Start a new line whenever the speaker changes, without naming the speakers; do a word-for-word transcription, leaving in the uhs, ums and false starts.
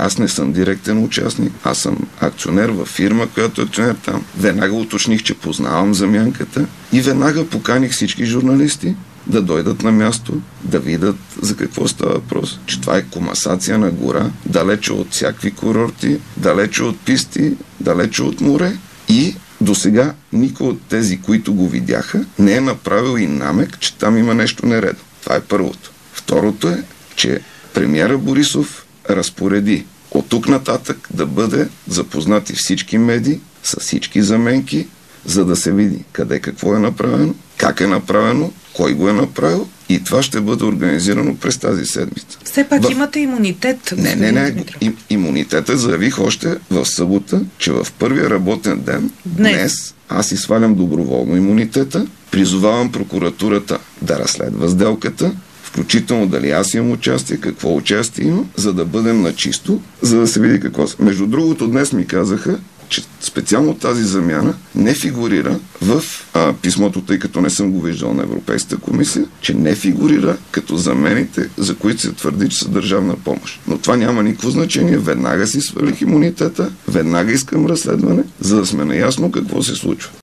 аз не съм директен участник, аз съм акционер във фирма, която е акционер там. Веднага уточних, че познавам замянката и веднага поканих всички журналисти да дойдат на място, да видят за какво става въпрос. Че това е комасация на гора, далече от всякакви курорти, далече от писти, далече от море. И до сега никой от тези, които го видяха, не е направил и намек, че там има нещо нередно. Това е първото. Второто е, че премиера Борисов разпореди от тук нататък да бъде запознати всички медии с всички заменки, за да се види къде какво е направено, как е направено, кой го е направил, и това ще бъде организирано през тази седмица.
Все пак
в...
имате имунитет.
Не, не, не. Им, имунитета заявих още в събота, че в първия работен ден, днес, днес аз си свалям доброволно имунитета, призовавам прокуратурата да разследва сделката, включително дали аз имам участие, какво участие имам, за да бъдем на чисто, за да се види какво са. Между другото, днес ми казаха, че специално тази замяна не фигурира в а, писмото, тъй като не съм го виждал на Европейската комисия, че не фигурира като замените, за които се твърди, че са държавна помощ. Но това няма никакво значение. Веднага си свалих имунитета, веднага искам разследване, за да сме наясно какво се случва.